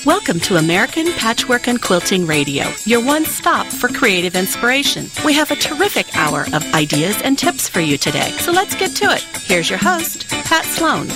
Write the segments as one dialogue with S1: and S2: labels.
S1: Welcome to American Patchwork and Quilting Radio, your one stop for creative inspiration. We have a terrific hour of ideas and tips for you today, so let's get to it. Here's your host, Pat Sloan.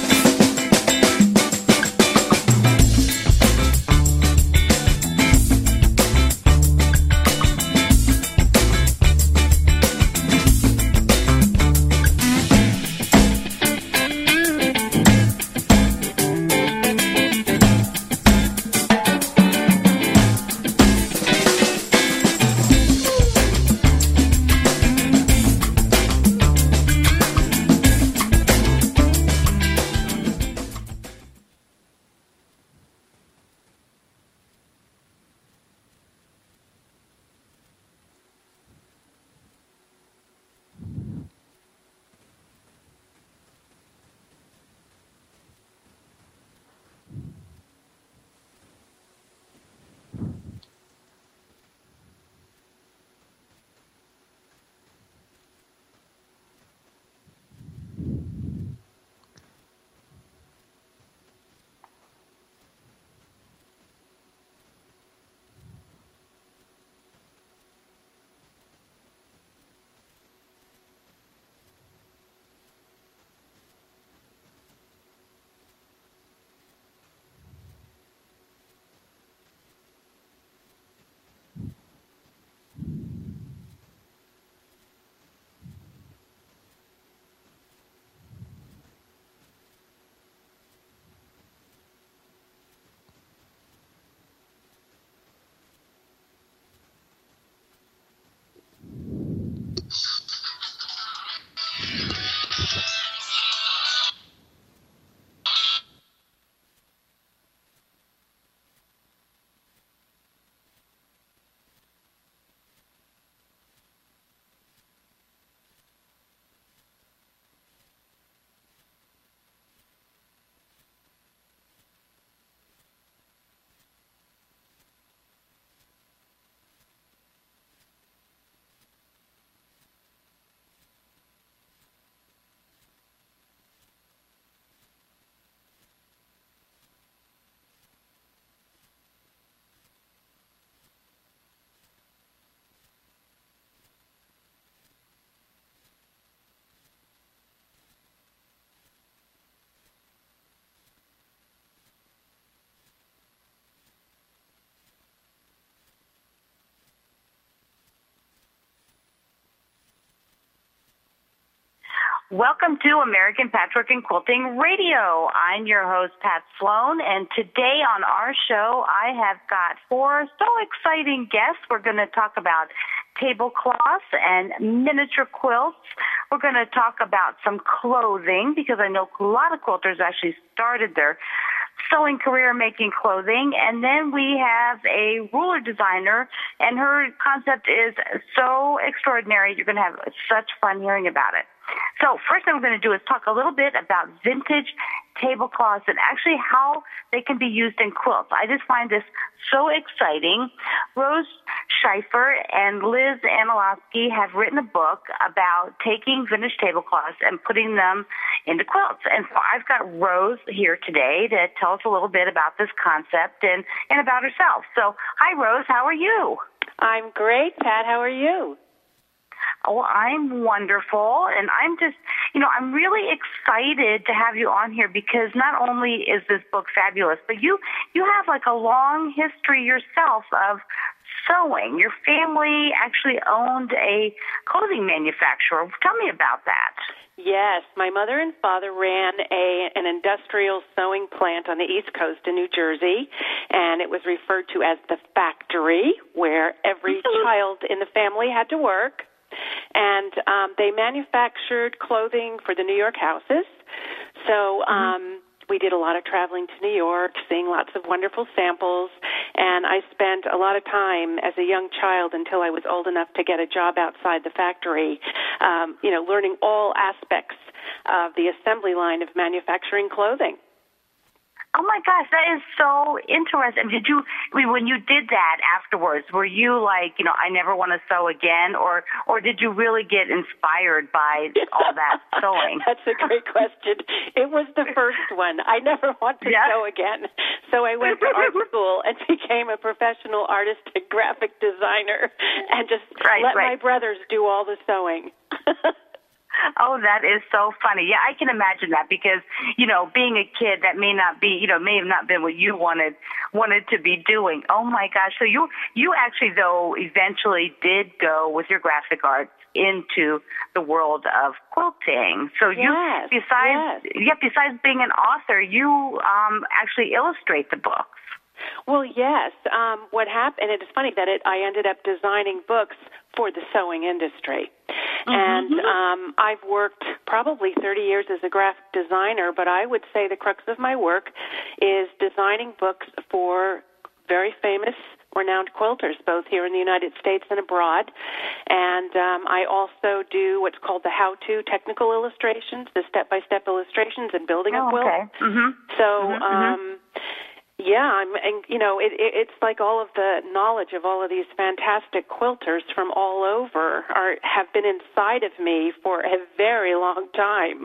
S2: Welcome to American Patchwork and Quilting Radio. I'm your host, Pat Sloan, and today on our show, I have got four so exciting guests. We're going to talk about tablecloths and miniature quilts. We're going to talk about some clothing, because I know a lot of quilters actually started their sewing career making clothing. And then we have a ruler designer, and her concept is so extraordinary. You're going to have such fun hearing about it. So first thing we're going to do is talk a little bit about vintage tablecloths and actually how they can be used in quilts. I just find this so exciting. Rose Scheifer and Liz Anilowski have written a book about taking vintage tablecloths and putting them into quilts. And so I've got Rose here today to tell us a little bit about this concept and about herself. So hi, Rose. How are you?
S3: I'm great, Pat. How are you?
S2: Oh, I'm wonderful, and I'm just, I'm really excited to have you on here because not only is this book fabulous, but you have like a long history yourself of sewing. Your family actually owned a clothing manufacturer. Tell me about that.
S3: Yes, my mother and father ran an industrial sewing plant on the East Coast in New Jersey, and it was referred to as the factory, where every child in the family had to work. And they manufactured clothing for the New York houses. So we did a lot of traveling to New York, seeing lots of wonderful samples. And I spent a lot of time as a young child until I was old enough to get a job outside the factory, learning all aspects of the assembly line of manufacturing clothing.
S2: Oh my gosh, that is so interesting. When you did that afterwards, were you like, I never want to sew again, or did you really get inspired by all that sewing?
S3: That's a great question. It was the first one. I never want to sew again. So I went to art school and became a professional artist and graphic designer and just let my brothers do all the sewing.
S2: Oh, that is so funny. Yeah, I can imagine that because, being a kid, that may not be, may have not been what you wanted to be doing. Oh my gosh. So you actually, though, eventually did go with your graphic arts into the world of quilting. So besides being an author, you actually illustrate the books.
S3: Well, yes. What happened, and it's funny that I ended up designing books for the sewing industry. And I've worked probably 30 years as a graphic designer, but I would say the crux of my work is designing books for very famous, renowned quilters, both here in the United States and abroad. And I also do what's called the how-to technical illustrations, the step-by-step illustrations in building a quilt.
S2: Okay. So,
S3: it's like all of the knowledge of all of these fantastic quilters from all over have been inside of me for a very long time.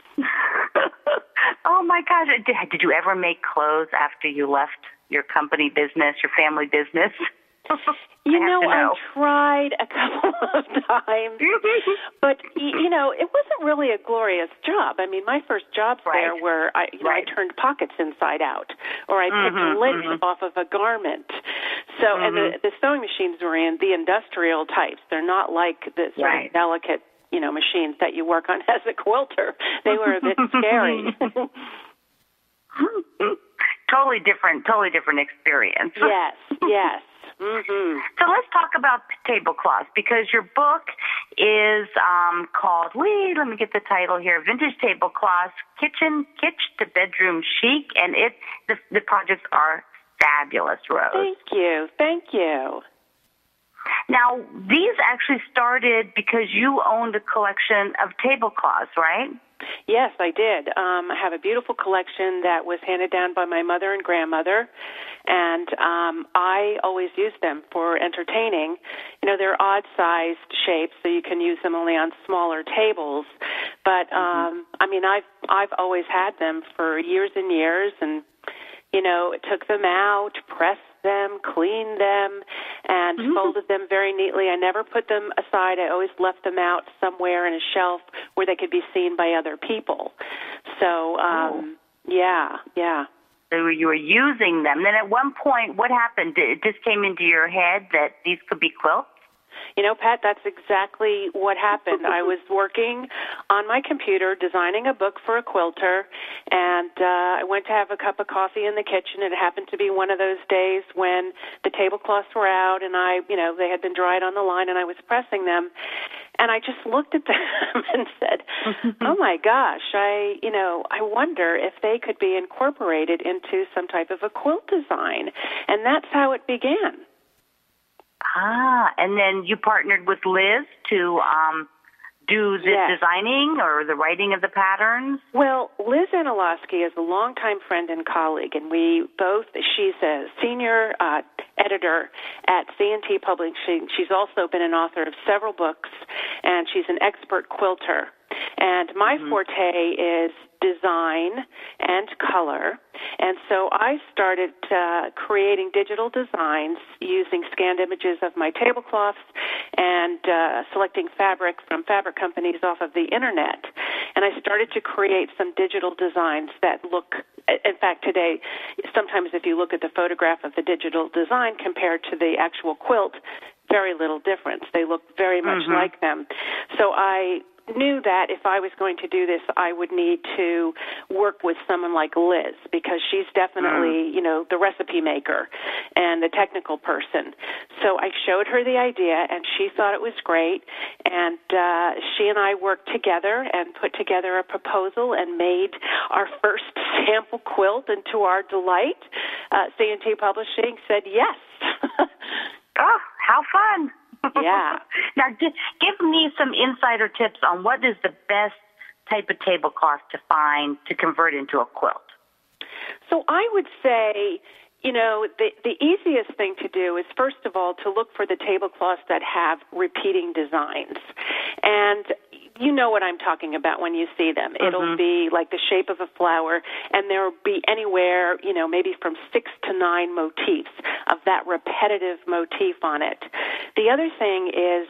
S2: Oh my gosh! Did you ever make clothes after you left your company business, your family business?
S3: I tried a couple of times, but, it wasn't really a glorious job. I mean, my first jobs there were, I turned pockets inside out, or I picked lint off of a garment. So, and the sewing machines were in the industrial types. They're not like the sort of delicate, machines that you work on as a quilter. They were a bit scary.
S2: Totally different experience.
S3: Yes. Mm-hmm.
S2: So let's talk about tablecloths, because your book is called, let me get the title here, Vintage Tablecloths, Kitchen to Bedroom Chic, and the projects are fabulous, Rose.
S3: Thank you.
S2: Now, these actually started because you owned a collection of tablecloths, right?
S3: Yes, I did. I have a beautiful collection that was handed down by my mother and grandmother, and I always use them for entertaining. They're odd-sized shapes, so you can use them only on smaller tables. But, I've always had them for years and years, and, took them out, pressed them, cleaned them, and folded them very neatly. I never put them aside. I always left them out somewhere in a shelf where they could be seen by other people. So, yeah.
S2: So you were using them. Then at one point, what happened? It just came into your head that these could be quilts?
S3: Pat, that's exactly what happened. I was working on my computer designing a book for a quilter, and I went to have a cup of coffee in the kitchen. It happened to be one of those days when the tablecloths were out, and they had been dried on the line, and I was pressing them. And I just looked at them and said, oh, my gosh, I wonder if they could be incorporated into some type of a quilt design. And that's how it began.
S2: And then you partnered with Liz to do the designing or the writing of the patterns?
S3: Well, Liz Anilowski is a longtime friend and colleague, and she's a senior editor at C&T Publishing. She's also been an author of several books, and she's an expert quilter. And my forte is design and color. And so I started creating digital designs using scanned images of my tablecloths and selecting fabric from fabric companies off of the Internet. And I started to create some digital designs that look, in fact, today, sometimes if you look at the photograph of the digital design compared to the actual quilt, very little difference. They look very much like them. So I knew that if I was going to do this, I would need to work with someone like Liz, because she's definitely, the recipe maker and the technical person. So I showed her the idea, and she thought it was great, and she and I worked together and put together a proposal and made our first sample quilt, and to our delight, C&T Publishing said yes.
S2: Oh, how fun.
S3: Yeah.
S2: Now, give me some insider tips on what is the best type of tablecloth to find to convert into a quilt.
S3: So I would say, the easiest thing to do is, first of all, to look for the tablecloths that have repeating designs. And you know what I'm talking about when you see them. Mm-hmm. It'll be like the shape of a flower, and there'll be anywhere, maybe from 6 to 9 motifs of that repetitive motif on it. The other thing is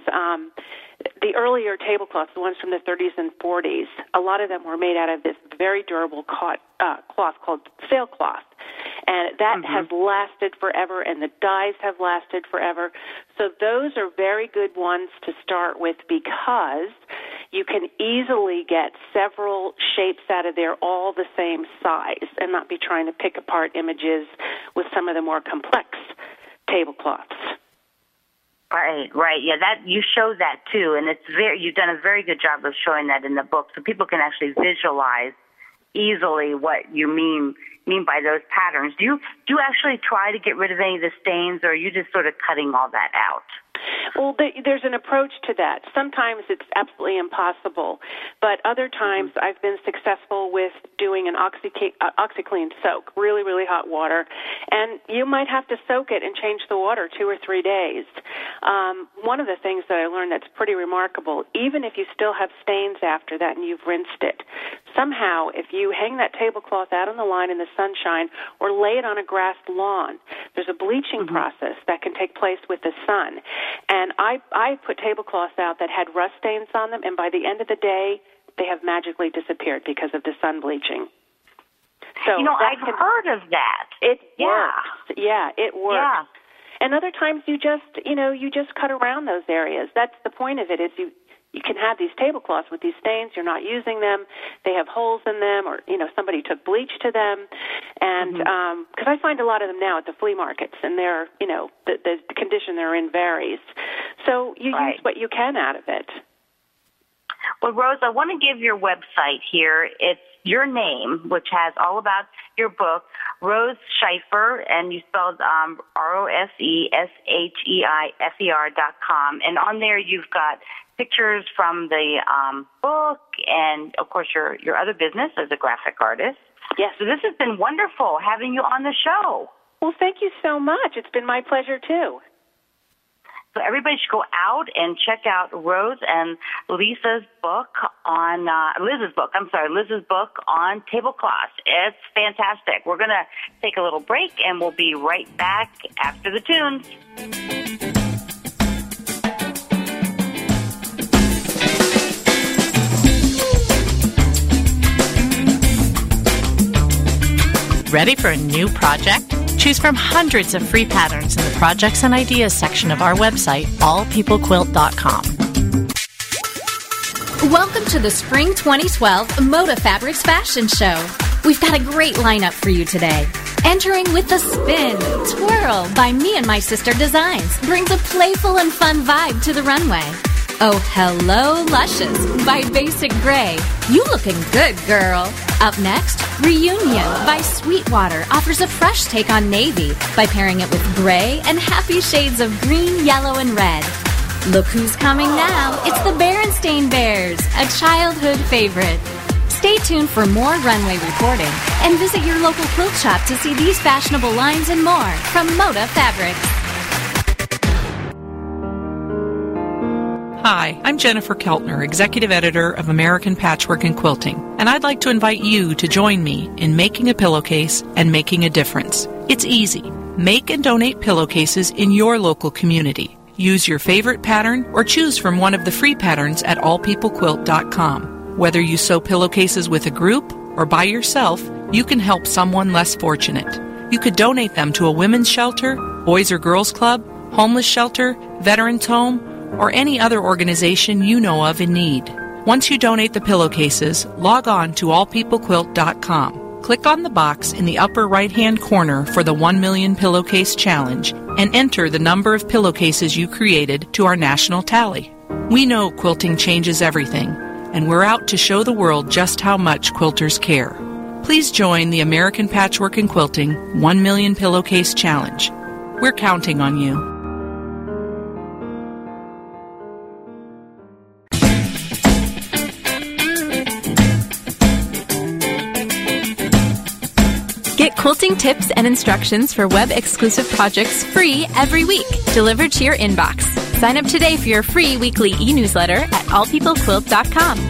S3: the earlier tablecloths, the ones from the 30s and 40s, a lot of them were made out of this very durable cloth called sailcloth. And that has lasted forever, and the dyes have lasted forever. So those are very good ones to start with because you can easily get several shapes out of there all the same size and not be trying to pick apart images with some of the more complex tablecloths.
S2: Right. Yeah, that you show that too, and you've done a very good job of showing that in the book, so people can actually visualize easily what you mean by those patterns. Do you actually try to get rid of any of the stains, or are you just sort of cutting all that out?
S3: Well, there's an approach to that. Sometimes it's absolutely impossible, but other times I've been successful with doing an OxiClean soak, really, really hot water, and you might have to soak it and change the water 2 or 3 days. One of the things that I learned that's pretty remarkable, even if you still have stains after that and you've rinsed it, somehow if you hang that tablecloth out on the line in the sunshine or lay it on a grass lawn, there's a bleaching process that can take place with the sun. And I put tablecloths out that had rust stains on them, and by the end of the day, they have magically disappeared because of the sun bleaching. So
S2: I've heard of that.
S3: It works. Yeah, it works.
S2: Yeah.
S3: And other times you just cut around those areas. That's the point of it, is you can have these tablecloths with these stains, you're not using them, they have holes in them, or, somebody took bleach to them. And because I find a lot of them now at the flea markets, and they're, the condition they're in varies. So you use what you can out of it.
S2: Well, Rose, I want to give your website here. It's your name, which has all about your book, Rose Sheifer, and you spelled ROSESHEIFER.com. And on there you've got pictures from the book and, of course, your other business as a graphic artist.
S3: Yes.
S2: So this has been wonderful having you on the show.
S3: Well, thank you so much. It's been my pleasure, too.
S2: So everybody should go out and check out Rose and Liz's book on tablecloths. It's fantastic. We're going to take a little break, and we'll be right back after the tunes.
S1: Ready for a new project? Choose from hundreds of free patterns in the Projects and Ideas section of our website, allpeoplequilt.com.
S4: Welcome to the Spring 2012 Moda Fabrics Fashion Show. We've got a great lineup for you today. Entering with the Spin Twirl by Me and My Sister Designs brings a playful and fun vibe to the runway. Oh, Hello Luscious by Basic Grey. You looking good, girl. Up next, Reunion by Sweetwater offers a fresh take on navy by pairing it with gray and happy shades of green, yellow, and red. Look who's coming now. It's the Berenstain Bears, a childhood favorite. Stay tuned for more runway reporting and visit your local quilt shop to see these fashionable lines and more from Moda Fabrics.
S5: Hi, I'm Jennifer Keltner, Executive Editor of American Patchwork and Quilting, and I'd like to invite you to join me in making a pillowcase and making a difference. It's easy. Make and donate pillowcases in your local community. Use your favorite pattern or choose from one of the free patterns at allpeoplequilt.com. Whether you sew pillowcases with a group or by yourself, you can help someone less fortunate. You could donate them to a women's shelter, Boys or Girls Club, homeless shelter, veterans home, or any other organization you know of in need. Once you donate the pillowcases, log on to allpeoplequilt.com. Click on the box in the upper right-hand corner for the 1 Million Pillowcase Challenge and enter the number of pillowcases you created to our national tally. We know quilting changes everything, and we're out to show the world just how much quilters care. Please join the American Patchwork and Quilting 1 Million Pillowcase Challenge. We're counting on you.
S6: Get quilting tips and instructions for web-exclusive projects free every week, delivered to your inbox. Sign up today for your free weekly e-newsletter at allpeoplequilt.com.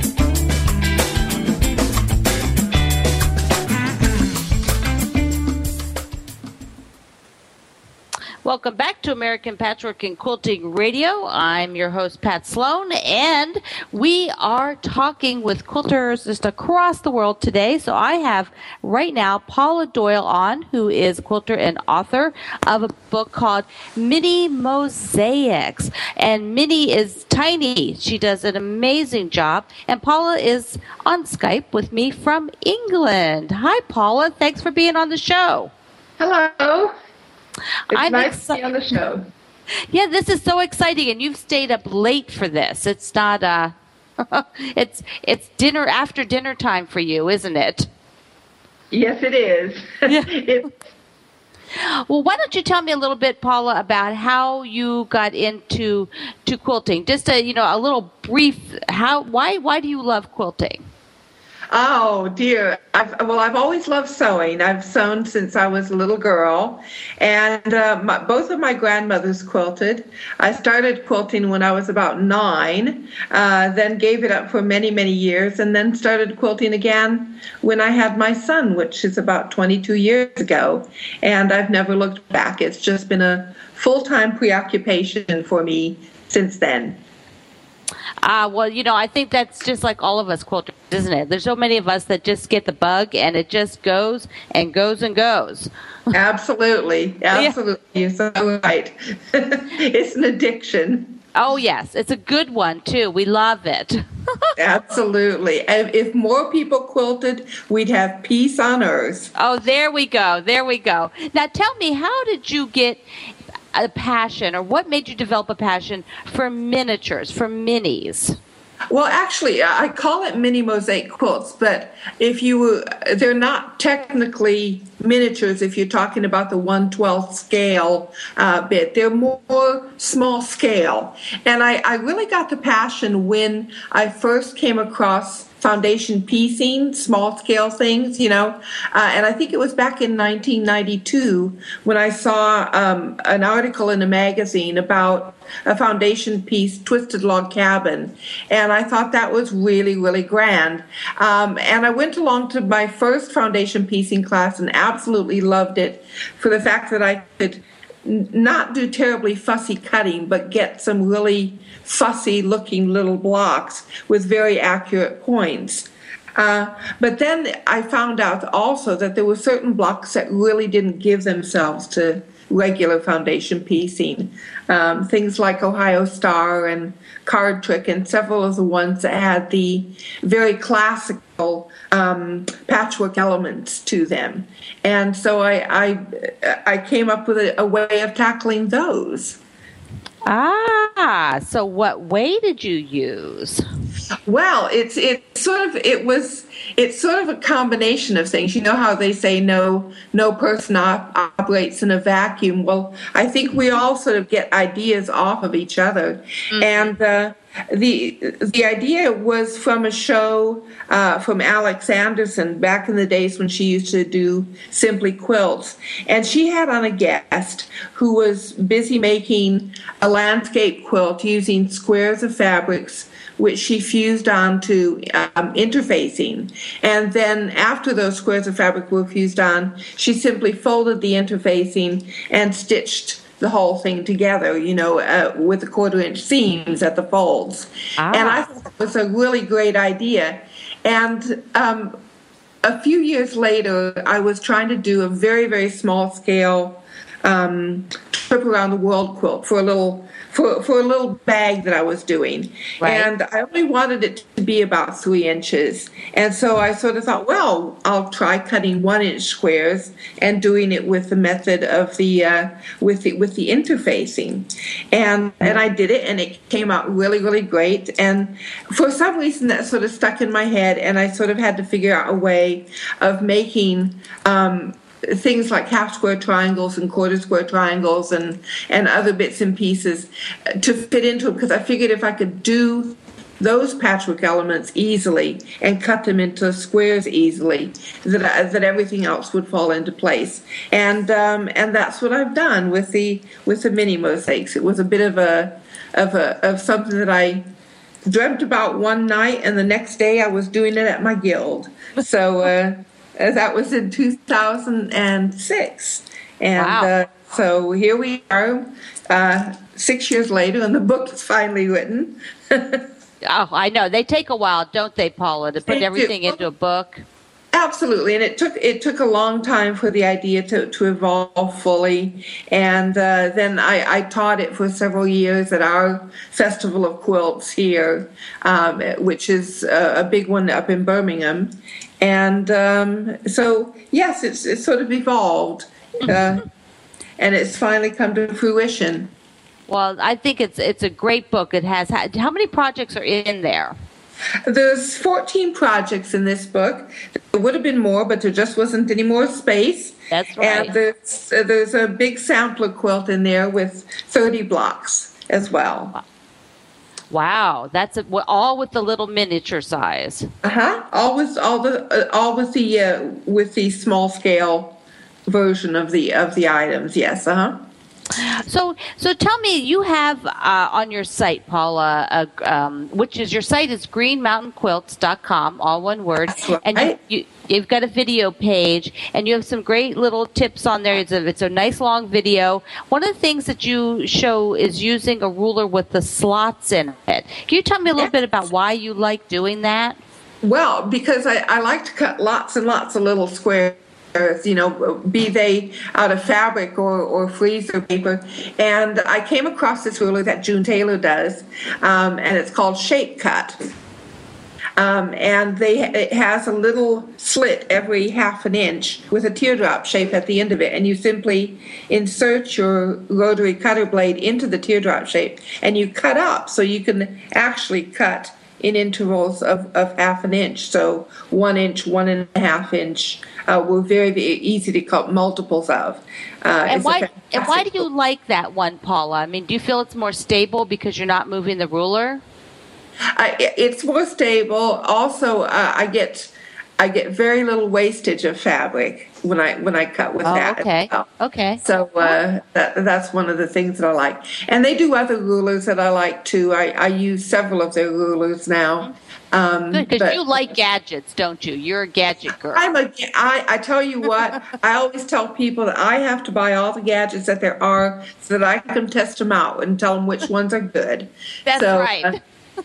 S7: Welcome back to American Patchwork and Quilting Radio. I'm your host, Pat Sloan, and we are talking with quilters just across the world today. So I have right now Paula Doyle on, who is a quilter and author of a book called Mini Mosaics. And Minnie is tiny. She does an amazing job. And Paula is on Skype with me from England. Hi, Paula. Thanks for being on the show.
S8: Hello. It's nice
S7: to
S8: be on the show.
S7: Yeah, this is so exciting, and you've stayed up late for this. It's not it's dinner after dinner time for you, isn't it?
S8: Yes, it is.
S7: Yeah. Well, why don't you tell me a little bit, Paula, about how you got into quilting? Just a little brief. Why do you love quilting?
S8: Oh, dear. I've always loved sewing. I've sewn since I was a little girl, and both of my grandmothers quilted. I started quilting when I was about 9, then gave it up for many, many years, and then started quilting again when I had my son, which is about 22 years ago, and I've never looked back. It's just been a full-time preoccupation for me since then.
S7: Well, I think that's just like all of us quilters, isn't it? There's so many of us that just get the bug, and it just goes and goes and goes.
S8: Absolutely. Absolutely. Yeah. You're so right. It's an addiction.
S7: Oh, yes. It's a good one, too. We love it.
S8: Absolutely. If more people quilted, we'd have peace on earth.
S7: Oh, there we go. There we go. Now, tell me, how did you get a passion, or what made you develop a passion for miniatures, for minis?
S8: Well, actually, I call it mini mosaic quilts, but they're not technically miniatures if you're talking about the 1/12 scale bit. They're more small scale. And I really got the passion when I first came across foundation piecing, small scale things, and I think it was back in 1992 when I saw an article in a magazine about a foundation piece, twisted log cabin, and I thought that was really, really grand. And I went along to my first foundation piecing class and absolutely loved it for the fact that I could not do terribly fussy cutting, but get some really fussy looking little blocks with very accurate points. But then I found out also that there were certain blocks that really didn't give themselves to regular foundation piecing. Things like Ohio Star and Card Trick and several of the ones that had the very classical patchwork elements to them. And so I came up with a way of tackling those.
S7: So what way did you use?
S8: Well, it's sort of a combination of things. You know how they say no person operates in a vacuum. Well, I think we all sort of get ideas off of each other. Mm-hmm. And the idea was from a show from Alex Anderson back in the days when she used to do Simply Quilts. And she had on a guest who was busy making a landscape quilt using squares of fabrics which she fused onto interfacing. And then after those squares of fabric were fused on, she simply folded the interfacing and stitched the whole thing together, with the 1/4-inch seams at the folds. And I thought it was a really great idea. And a few years later, I was trying to do a very, very small scale trip around the world quilt for a little bag that I was doing. Right. And I only wanted it to be about 3 inches. And so I sort of thought, well, I'll try cutting 1-inch squares and doing it with the method of the with the interfacing. And I did it, and it came out really, really great. And for some reason that sort of stuck in my head, and I sort of had to figure out a way of making things like half square triangles and 1/4 square triangles and other bits and pieces to fit into it, because I figured if I could do those patchwork elements easily and cut them into squares easily, that everything else would fall into place. And that's what I've done with the mini mosaics. It was a bit of something that I dreamt about one night, and the next day I was doing it at my guild. So that was in 2006. And
S7: wow.
S8: So here we are 6 years later, and the book is finally written.
S7: Oh, I know. They take a while, don't they, Paula, to put everything into a book?
S8: Absolutely, and it took a long time for the idea to evolve fully, and then I taught it for several years at our Festival of Quilts here, which is a big one up in Birmingham, and so yes, it's sort of evolved, and it's finally come to fruition.
S7: Well, I think it's a great book. It has how many projects are in there?
S8: There's 14 projects in this book. There would have been more, but there just wasn't any more space.
S7: That's right.
S8: And there's a big sampler quilt in there with 30 blocks as well.
S7: Wow, that's all with the little miniature size.
S8: All with the small scale version of the items. Yes.
S7: So tell me, you have on your site, Paula, which is your site is greenmountainquilts.com, all one word,
S8: right.
S7: And you've got a video page, and you have some great little tips on there. It's a nice long video. One of the things that you show is using a ruler with the slots in it. Can you tell me a little bit about why you like doing that?
S8: Well, because I like to cut lots and lots of little squares, be they out of fabric or freezer paper. And I came across this ruler that June Taylor does, and it's called Shape Cut. And it has a little slit every half an inch with a teardrop shape at the end of it. And you simply insert your rotary cutter blade into the teardrop shape, and you cut up so you can actually cut in intervals of half an inch. So 1 inch, 1.5 inch. Were very, very easy to cut multiples of.
S7: And why do you like that one, Paula? I mean, do you feel it's more stable because you're not moving the ruler?
S8: It's more stable. Also, I get very little wastage of fabric when I cut with that.
S7: Okay.
S8: Well.
S7: Okay.
S8: So that's one of the things that I like. And they do other rulers that I like too. I use several of their rulers now.
S7: Good, because you like gadgets, don't you? You're a gadget girl.
S8: I tell you what, I always tell people that I have to buy all the gadgets that there are so that I can test them out and tell them which ones are good.
S7: That's right.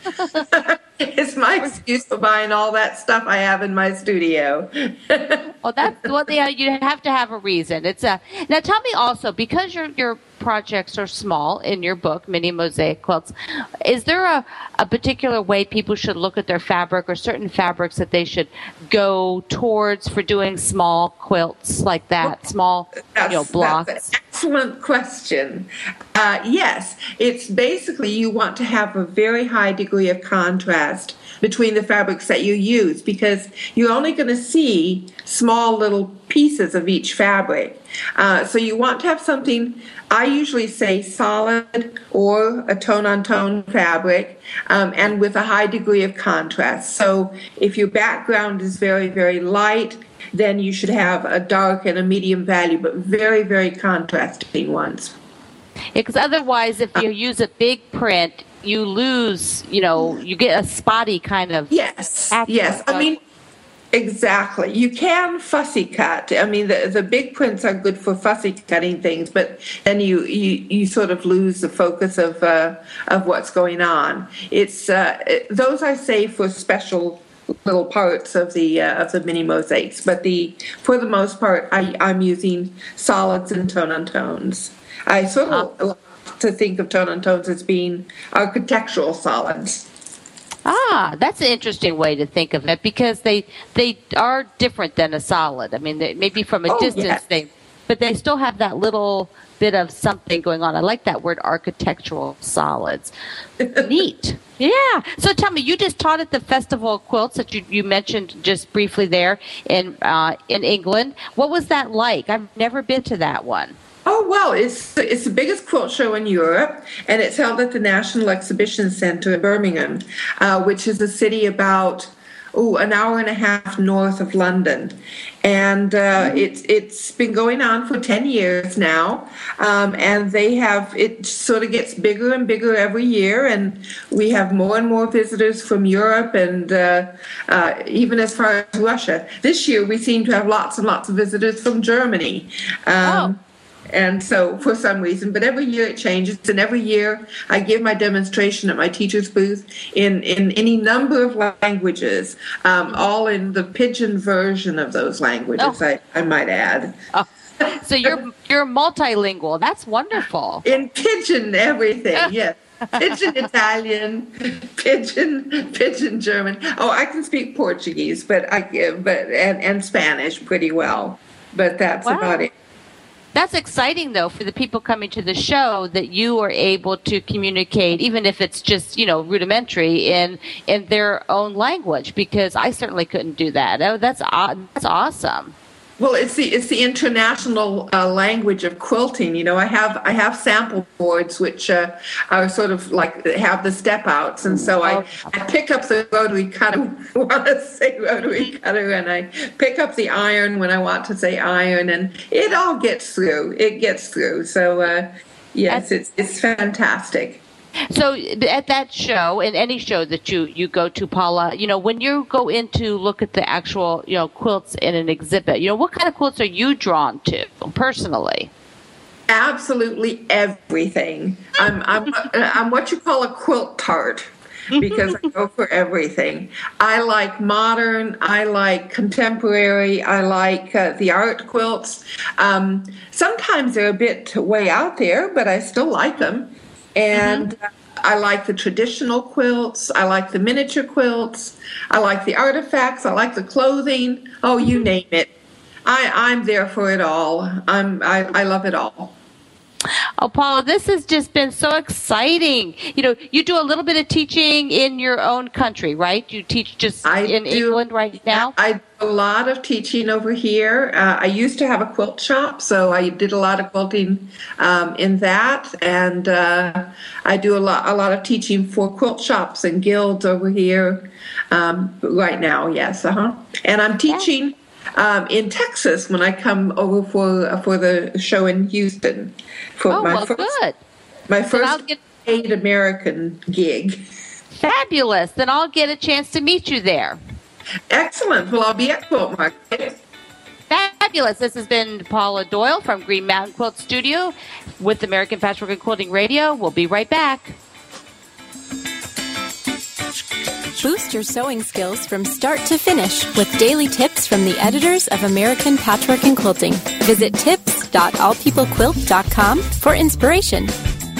S8: It's my excuse for buying all that stuff I have in my studio.
S7: Well, that's you have to have a reason. Now tell me also, because your projects are small in your book, Mini Mosaic Quilts, is there a particular way people should look at their fabric or certain fabrics that they should go towards for doing small quilts like that, small blocks?
S8: That's an excellent question. Yes, it's basically you want to have a very high degree of contrast between the fabrics that you use, because you're only going to see small little pieces of each fabric. So you want to have something, I usually say solid or a tone-on-tone fabric, and with a high degree of contrast. So if your background is very, very light, then you should have a dark and a medium value, but very, very contrasting ones.
S7: Because otherwise, if you use a big print, you lose, you get a spotty kind of.
S8: Yes. I mean, exactly. You can fussy cut. I mean, the big prints are good for fussy cutting things, but then you sort of lose the focus of what's going on. It's those I save for special little parts of the mini mosaics, but for the most part, I'm using solids and tone-on-tones. I sort of like to think of tone-on-tones as being architectural solids.
S7: That's an interesting way to think of it, because they are different than a solid. I mean, maybe from a distance,
S8: yes.
S7: but they still have that little bit of something going on. I like that word, architectural solids. Neat. Yeah. So tell me, you just taught at the Festival of Quilts that you mentioned just briefly there in England. What was that like? I've never been to that one.
S8: Oh, well, it's the biggest quilt show in Europe, and it's held at the National Exhibition Center in Birmingham, which is a city about an hour and a half north of London. And it's been going on for 10 years now, and it sort of gets bigger and bigger every year, and we have more and more visitors from Europe and even as far as Russia. This year we seem to have lots and lots of visitors from Germany. And so for some reason, but every year it changes, and every year I give my demonstration at my teacher's booth in any number of languages, all in the pidgin version of those languages, I might add.
S7: Oh. So you're multilingual. That's wonderful.
S8: In pidgin everything, yes. Pidgin Italian, pidgin German. Oh, I can speak Portuguese, and Spanish pretty well, but that's about it.
S7: That's exciting, though, for the people coming to the show that you are able to communicate, even if it's just, rudimentary in their own language, because I certainly couldn't do that. Oh, that's awesome.
S8: Well, it's the international language of quilting. I have sample boards which are sort of like have the step outs, and so I pick up the rotary cutter when I want to say rotary cutter, and I pick up the iron when I want to say iron, and it all gets through. It gets through. So yes, it's fantastic.
S7: So at that show, in any show that you go to, Paula, when you go in to look at the actual, quilts in an exhibit, what kind of quilts are you drawn to personally?
S8: Absolutely everything. I'm what you call a quilt tart, because I go for everything. I like modern, I like contemporary, I like the art quilts. Sometimes they're a bit way out there, but I still like them. And I like the traditional quilts. I like the miniature quilts. I like the artifacts. I like the clothing. Oh, you name it. I'm there for it all. I love it all.
S7: Oh, Paula, this has just been so exciting. You do a little bit of teaching in your own country, right? You teach just in England right now?
S8: I do a lot of teaching over here. I used to have a quilt shop, so I did a lot of quilting in that. And I do a lot of teaching for quilt shops and guilds over here right now, yes. And I'm teaching in Texas when I come over for the show in Houston.
S7: Good.
S8: My first paid American gig.
S7: Fabulous. Then I'll get a chance to meet you there.
S8: Excellent. Well, I'll be at Quilt Market.
S7: Fabulous. This has been Paula Doyle from Green Mountain Quilt Studio with American Patchwork and Quilting Radio. We'll be right back.
S6: Boost your sewing skills from start to finish with daily tips from the editors of American Patchwork and Quilting. Visit tips.allpeoplequilt.com for inspiration.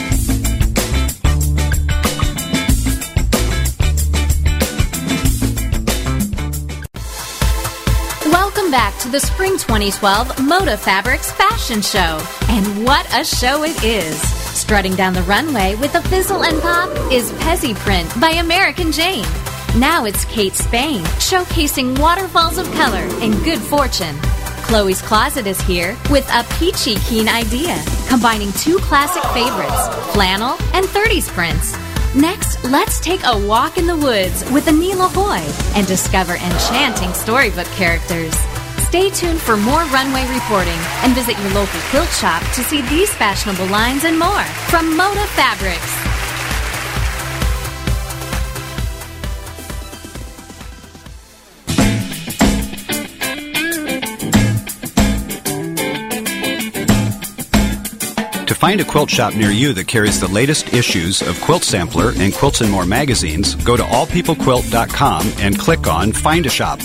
S6: Welcome back to the Spring 2012 Moda Fabrics Fashion Show. And what a show it is! Strutting down the runway with a fizzle and pop is Pezzy Print by American Jane. Now it's Kate Spain, showcasing waterfalls of color and good fortune. Chloe's Closet is here with a peachy keen idea, combining two classic favorites, flannel and 30s prints. Next, let's take a walk in the woods with Anila Hoy and discover enchanting storybook characters. Stay tuned for more runway reporting and visit your local quilt shop to see these fashionable lines and more from Moda Fabrics.
S9: To find a quilt shop near you that carries the latest issues of Quilt Sampler and Quilts and More magazines, go to allpeoplequilt.com and click on Find a Shop.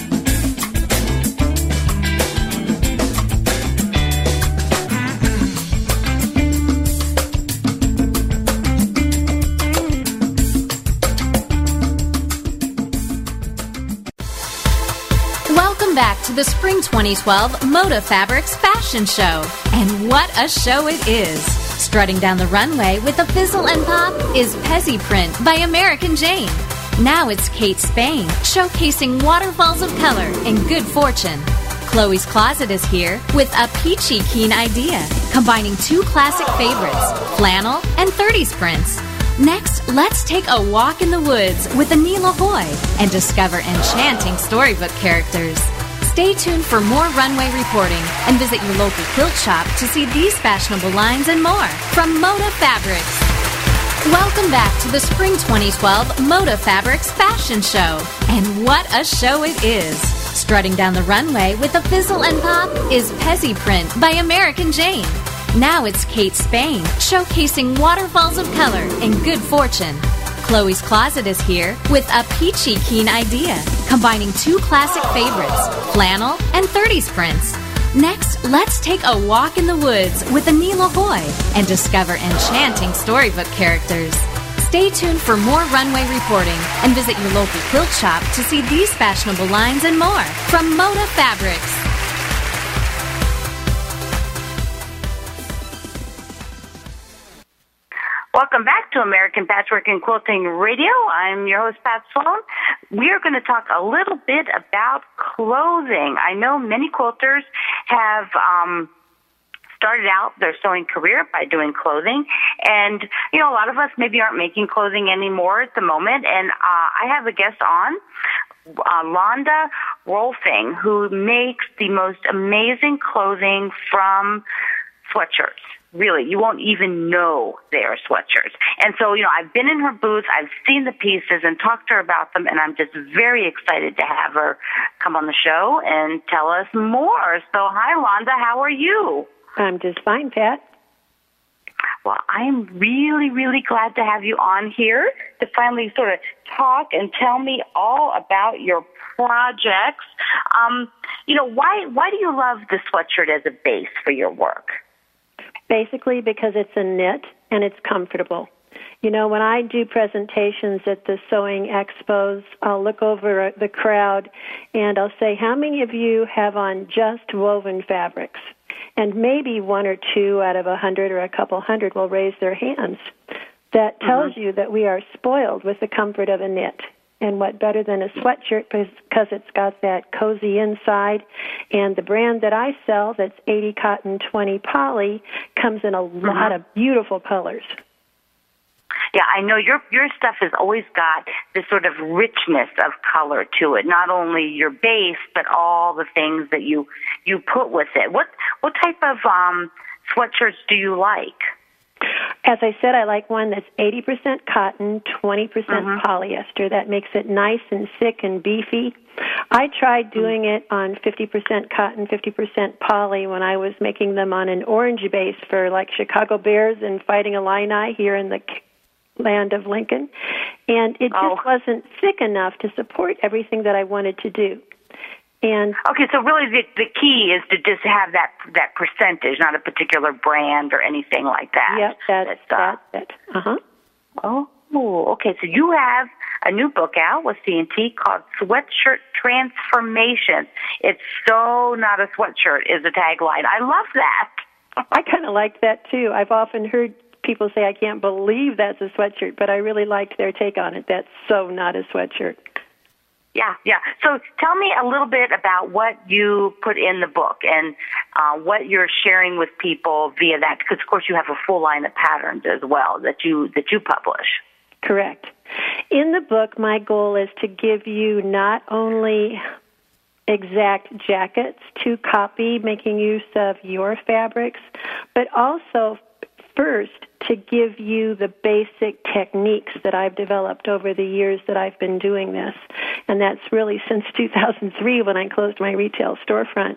S9: Welcome
S6: back to
S4: to the Spring 2012 Moda Fabrics Fashion Show. And what a show it is! Strutting down the runway with a fizzle and pop is Pezzy Print by American Jane. Now it's Kate Spain, showcasing waterfalls of color and good fortune. Chloe's Closet is here with a peachy keen idea, combining two classic favorites, flannel and 30s prints. Next, let's take a walk in the woods with Anila Hoy and discover enchanting storybook characters. Stay tuned for more runway reporting and visit your local quilt shop to see these fashionable lines and more from Moda Fabrics. Welcome back to the Spring 2012 Moda Fabrics Fashion Show. And what a show it is! Strutting down the runway with a fizzle and pop is Pezzy Print by American Jane. Now it's Kate Spain, showcasing waterfalls of color and good fortune. Chloe's Closet is here with a peachy keen idea, combining two classic favorites, flannel and 30s prints. Next, let's take a walk in the woods with Anila Hoy and discover enchanting storybook characters. Stay tuned for more runway reporting and visit your local quilt shop to see these fashionable lines and more from Moda Fabrics.
S2: Welcome back to American Patchwork and Quilting Radio. I'm your host, Pat Sloan. We are going to talk a little bit about clothing. I know many quilters have started out their sewing career by doing clothing. And, you know, a lot of us maybe aren't making clothing anymore at the moment. And I have a guest on, Londa Rolfing, who makes the most amazing clothing from sweatshirts. Really, you won't even know they are sweatshirts. And so, you know, I've been in her booth, I've seen the pieces and talked to her about them, and I'm just very excited to have her come on the show and tell us more. So, hi, Londa, how are you?
S10: I'm just fine, Pat.
S2: Well, I'm really, really glad to have you on here to finally sort of talk and tell me all about your projects. You know, why do you love the sweatshirt as a base for your work?
S10: Basically because it's a knit and it's comfortable. You know, when I do presentations at the sewing expos, I'll look over the crowd and I'll say, how many of you have on just woven fabrics? And maybe one or two out of 100 or a couple hundred will raise their hands. That tells you that we are spoiled with the comfort of a knit. And what better than a sweatshirt because it's got that cozy inside. And the brand that I sell, that's 80 cotton, 20 poly, comes in a lot of beautiful colors.
S2: Yeah, I know your stuff has always got this sort of richness of color to it. Not only your base, but all the things that you put with it. What type of sweatshirts do you like?
S10: As I said, I like one that's 80% cotton, 20% polyester. That makes it nice and thick and beefy. I tried doing it on 50% cotton, 50% poly when I was making them on an orange base for like Chicago Bears and Fighting Illini here in the land of Lincoln. And it just wasn't thick enough to support everything that I wanted to do. And
S2: okay, so really the key is to just have that percentage, not a particular brand or anything like that.
S10: Yep, that's it.
S2: Oh, okay. So you have a new book out with C&T called Sweatshirt Transformation. It's so not a sweatshirt is the tagline. I love that.
S10: I kind of like that too. I've often heard people say, I can't believe that's a sweatshirt, but I really liked their take on it. That's so not a sweatshirt.
S2: Yeah. So tell me a little bit about what you put in the book and what you're sharing with people via that, because, of course, you have a full line of patterns as well that you publish.
S10: Correct. In the book, my goal is to give you not only exact jackets to copy, making use of your fabrics, but also first to give you the basic techniques that I've developed over the years that I've been doing this. And that's really since 2003 when I closed my retail storefront.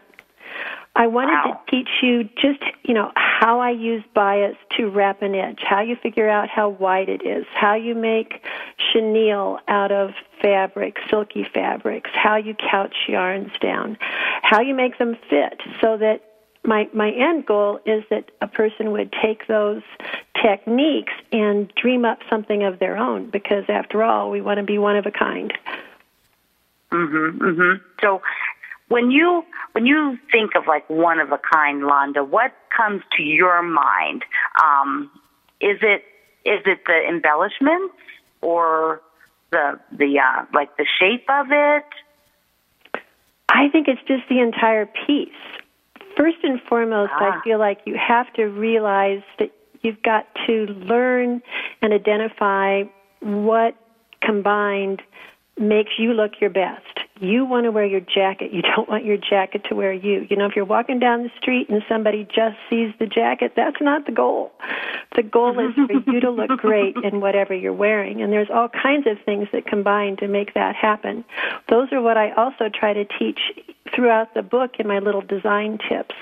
S10: I wanted to teach you just, how I use bias to wrap an edge, how you figure out how wide it is, how you make chenille out of fabric, silky fabrics, how you couch yarns down, how you make them fit so that my end goal is that a person would take those techniques and dream up something of their own, because after all, we want to be one of a kind.
S2: So When you think of like one of a kind, Londa, what comes to your mind? Is it the embellishments or the like the shape of it?
S10: I think it's just the entire piece. First and foremost, I feel like you have to realize that you've got to learn and identify what combined makes you look your best. You want to wear your jacket. You don't want your jacket to wear you. You know, if you're walking down the street and somebody just sees the jacket, that's not the goal. The goal is for you to look great in whatever you're wearing. And there's all kinds of things that combine to make that happen. Those are what I also try to teach throughout the book in my little design tips.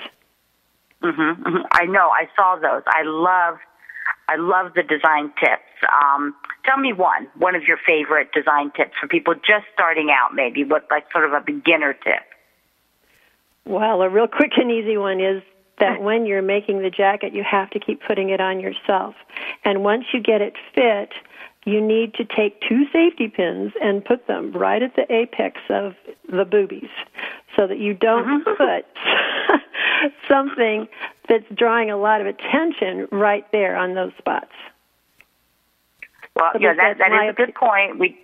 S2: I know. I saw those. I love the design tips. Tell me one of your favorite design tips for people just starting out, maybe, what like sort of a beginner tip.
S10: Well, a real quick and easy one is that when you're making the jacket, you have to keep putting it on yourself. And once you get it fit, you need to take 2 safety pins and put them right at the apex of the boobies so that you don't put something that's drawing a lot of attention right there on those spots.
S2: Well, yeah, that is a good point. We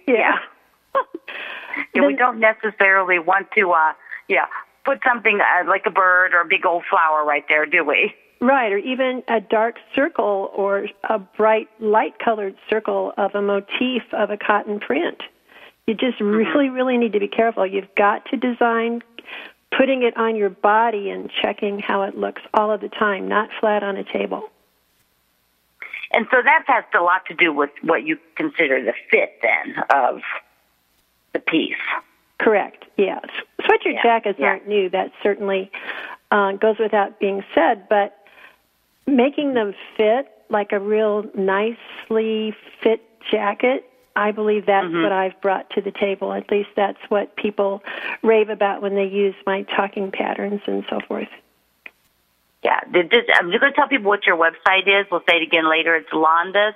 S2: don't necessarily want to put something like a bird or a big old flower right there, do we?
S10: Right, or even a dark circle or a bright light-colored circle of a motif of a cotton print. You just really, really need to be careful. You've got to design putting it on your body and checking how it looks all of the time, not flat on a table.
S2: And so that has a lot to do with what you consider the fit, then, of the piece.
S10: Correct, yes. Sweatshirt jackets aren't new. That certainly goes without being said, but making them fit like a real nicely fit jacket, I believe that's what I've brought to the table. At least that's what people rave about when they use my talking patterns and so forth.
S2: Yeah, I'm just going to tell people what your website is. We'll say it again later. It's Londas,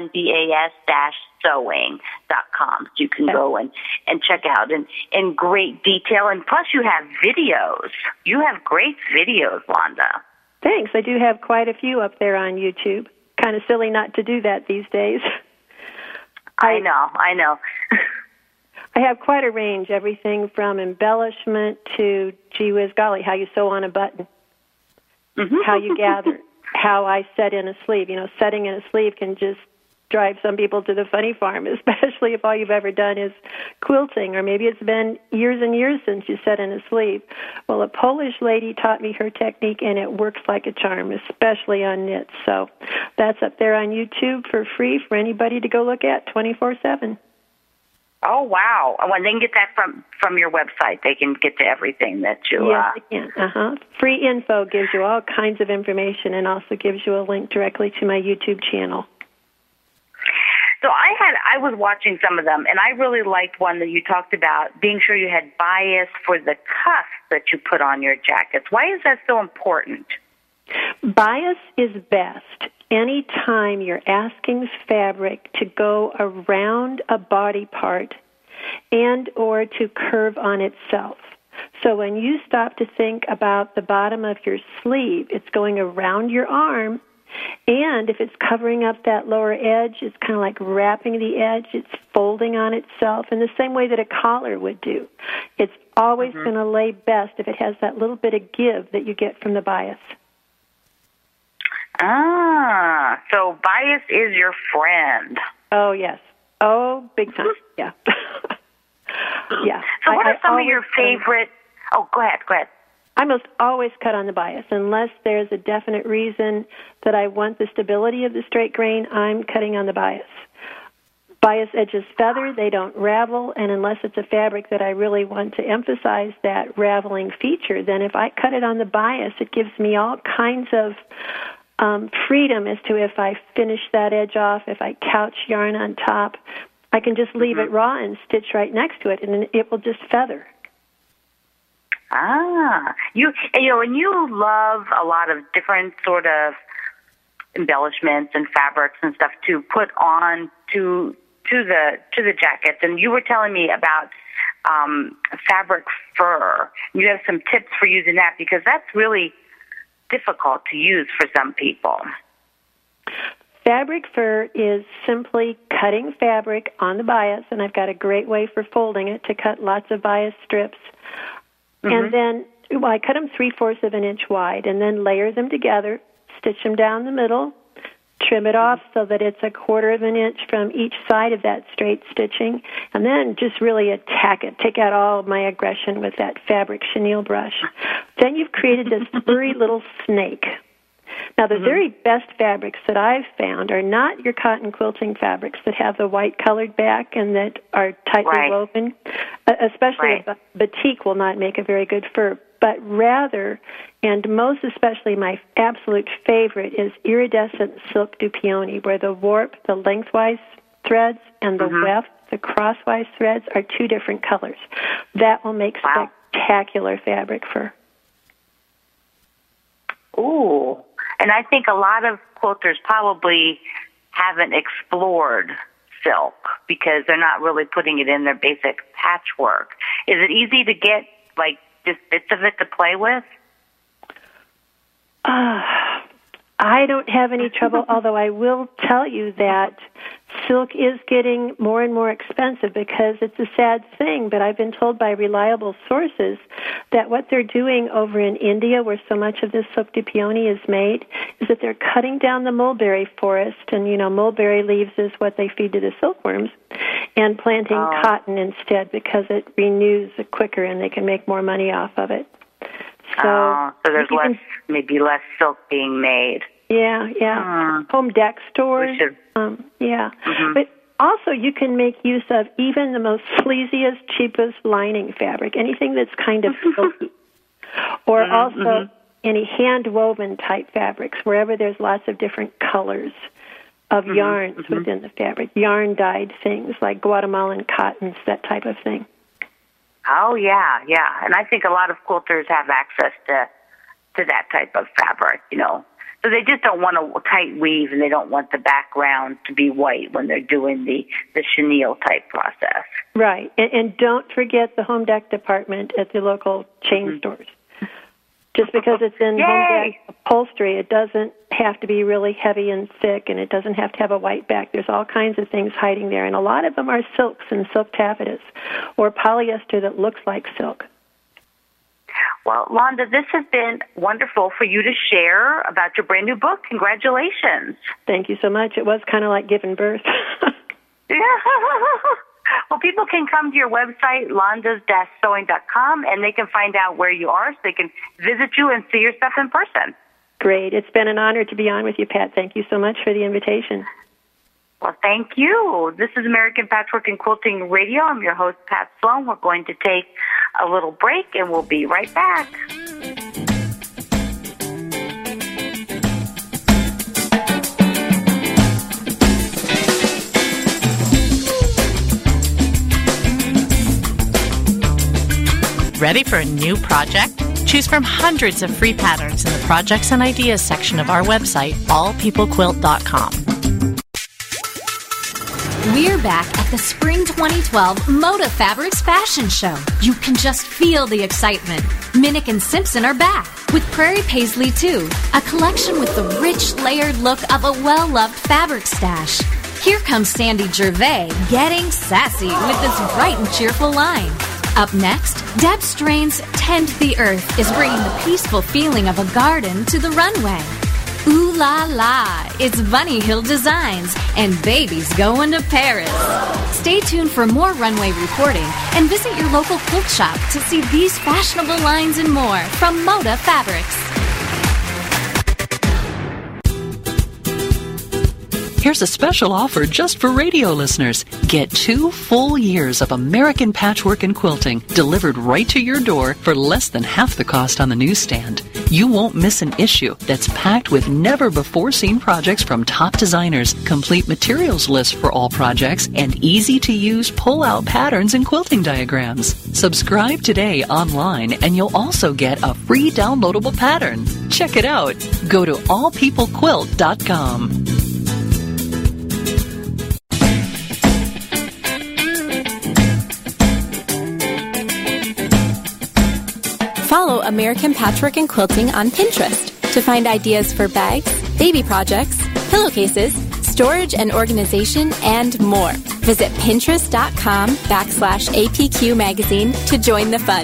S2: LONDAS-sewing.com. So you can go and check out in great detail. And plus you have videos. You have great videos, Londa.
S10: Thanks. I do have quite a few up there on YouTube. Kind of silly not to do that these days.
S2: I know.
S10: I have quite a range, everything from embellishment to, gee whiz golly, how you sew on a button. How you gather, how I set in a sleeve. You know, setting in a sleeve can just drive some people to the funny farm, especially if all you've ever done is quilting, or maybe it's been years and years since you set in a sleeve. Well, a Polish lady taught me her technique, and it works like a charm, especially on knits. So that's up there on YouTube for free for anybody to go look at 24/7.
S2: Oh, wow. And they can get that from your website. They can get to everything that you...
S10: Yes, they can. Free info gives you all kinds of information and also gives you a link directly to my YouTube channel.
S2: So I was watching some of them, and I really liked one that you talked about, being sure you had bias for the cuff that you put on your jackets. Why is that so important?
S10: Bias is best anytime you're asking fabric to go around a body part and or to curve on itself. So when you stop to think about the bottom of your sleeve, it's going around your arm, and if it's covering up that lower edge, it's kind of like wrapping the edge. It's folding on itself in the same way that a collar would do. It's always going to lay best if it has that little bit of give that you get from the bias.
S2: So bias is your friend.
S10: Oh, yes. Oh, big time. Yeah. Yeah.
S2: So what are some of your favorite... Oh, go ahead.
S10: I must always cut on the bias. Unless there's a definite reason that I want the stability of the straight grain, I'm cutting on the bias. Bias edges feather, they don't ravel, and unless it's a fabric that I really want to emphasize that raveling feature, then if I cut it on the bias, it gives me all kinds of freedom as to if I finish that edge off, if I couch yarn on top, I can just leave it raw and stitch right next to it, and it will just feather.
S2: And you love a lot of different sort of embellishments and fabrics and stuff to put on to the jackets. And you were telling me about fabric fur. You have some tips for using that because that's really difficult to use for some people.
S10: Fabric fur is simply cutting fabric on the bias, and I've got a great way for folding it to cut lots of bias strips. And then I cut them 3/4 of an inch wide, and then layer them together, stitch them down the middle, trim it off so that it's 1/4 of an inch from each side of that straight stitching, and then just really attack it. Take out all of my aggression with that fabric chenille brush. Then you've created this furry little snake. Now, the very best fabrics that I've found are not your cotton quilting fabrics that have the white colored back and that are tightly woven. Especially a batik will not make a very good fur, but rather, and most especially my absolute favorite, is iridescent silk du peony, where the warp, the lengthwise threads, and the weft, the crosswise threads, are two different colors. That will make spectacular fabric fur.
S2: Ooh. And I think a lot of quilters probably haven't explored silk because they're not really putting it in their basic patchwork. Is it easy to get, like, just bits of it to play with?
S10: I don't have any trouble, although I will tell you that silk is getting more and more expensive because it's a sad thing, but I've been told by reliable sources that what they're doing over in India, where so much of this silk du peony is made, is that they're cutting down the mulberry forest, and, you know, mulberry leaves is what they feed to the silkworms, and planting cotton instead because it renews quicker and they can make more money off of it.
S2: So there's maybe less silk being made.
S10: Yeah. Home deck stores. But also you can make use of even the most sleaziest, cheapest lining fabric, anything that's kind of silky. Or also any hand-woven type fabrics, wherever there's lots of different colors of yarns within the fabric. Yarn-dyed things like Guatemalan cottons, that type of thing.
S2: Oh, yeah. And I think a lot of quilters have access to that type of fabric, you know. So they just don't want a tight weave, and they don't want the background to be white when they're doing the chenille type process.
S10: Right. And don't forget the home deck department at the local chain stores. Just because it's in home deck upholstery, it doesn't have to be really heavy and thick, and it doesn't have to have a white back. There's all kinds of things hiding there, and a lot of them are silks and silk taffetas or polyester that looks like silk.
S2: Well, Londa, this has been wonderful for you to share about your brand new book. Congratulations.
S10: Thank you so much. It was kind of like giving birth.
S2: Well, people can come to your website, londas-sewing.com, and they can find out where you are so they can visit you and see your stuff in person.
S10: Great. It's been an honor to be on with you, Pat. Thank you so much for the invitation.
S2: Well, thank you. This is American Patchwork and Quilting Radio. I'm your host, Pat Sloan. We're going to take a little break, and we'll be right back.
S1: Ready for a new project? Choose from hundreds of free patterns in the Projects and Ideas section of our website, allpeoplequilt.com.
S4: We're back at the Spring 2012 Moda Fabrics Fashion Show. You can just feel the excitement. Minnick and Simpson are back with Prairie Paisley 2, a collection with the rich, layered look of a well-loved fabric stash. Here comes Sandy Gervais getting sassy with this bright and cheerful line. Up next, Deb Strain's Tend the Earth is bringing the peaceful feeling of a garden to the runway. Ooh la la, it's Bunny Hill Designs, and baby's going to Paris. Stay tuned for more runway reporting and visit your local quilt shop to see these fashionable lines and more from Moda Fabrics.
S5: Here's a special offer just for radio listeners. Get 2 full years of American Patchwork and Quilting delivered right to your door for less than half the cost on the newsstand. You won't miss an issue that's packed with never-before-seen projects from top designers, complete materials lists for all projects, and easy-to-use pull-out patterns and quilting diagrams. Subscribe today online, and you'll also get a free downloadable pattern. Check it out. Go to allpeoplequilt.com.
S11: American Patchwork and Quilting on Pinterest to find ideas for bags, baby projects, pillowcases, storage and organization, and more. Visit Pinterest.com/APQ Magazine to join the fun.